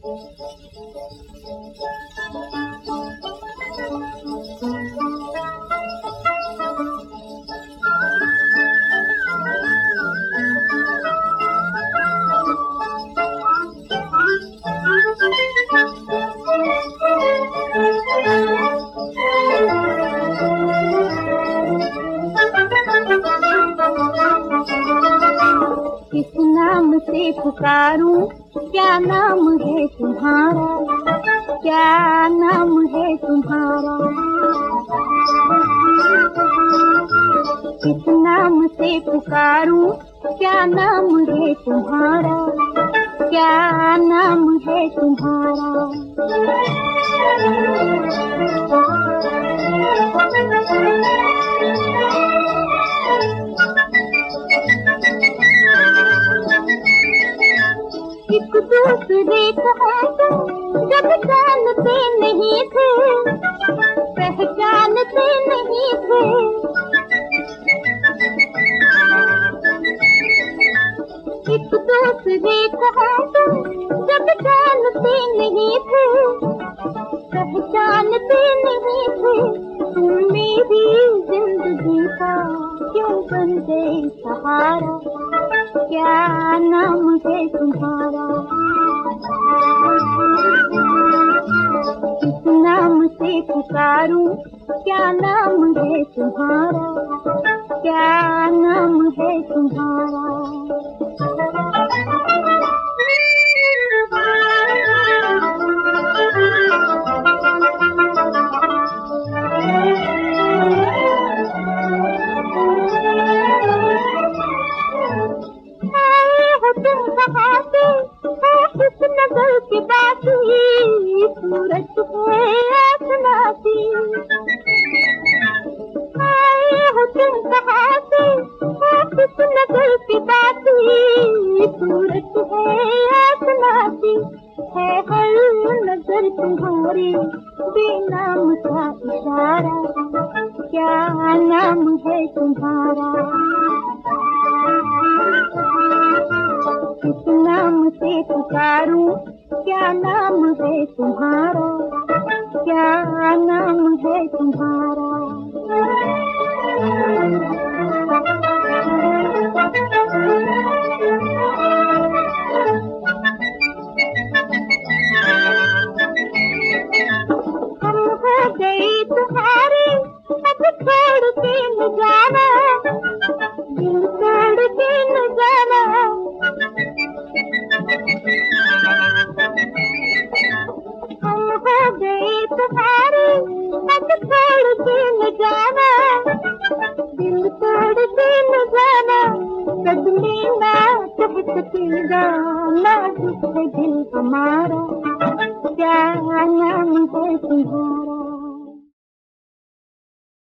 किस नाम से पुकारूं, क्या नाम है तुम्हारा, क्या नाम है तुम्हारा। किस नाम से पुकारूं, क्या नाम है तुम्हारा, क्या नाम है तुम्हारा। एक दूसरे को जब जानते नहीं थे, पहचानते नहीं थे। एक दूसरे को जब जानते नहीं थे, पहचानते नहीं थे। तुम मेरी जिंदगी का क्यों बन गए सहारा, क्या नाम है तुम्हारा। किस नाम से पुकारूं, क्या नाम है तुम्हारा, क्या नाम है तुम्हारा। किस नगर की बाती, सूरत है आसमाती। आए हो तुम कहाँ से, किस नगर की बाती, सूरत है आसमाती। है हर नजर तुम्हारी बेनाम का इशारा, क्या नाम है तुम्हारा। किस नाम से पुकारूं, क्या नाम है तुम्हारा, क्या नाम है तुम्हारा। हम हो गए तुम्हारे, अब छोड़ के न जाना, दिल छोड़ के न जाना। हम हो गए तुम्हारे, अब छोड़ के न जाना, दिल तोड़ के न जाना। सदमे ना कह सकेगा नाजुक है दिल हमारा, क्या नाम है तुम्हारा।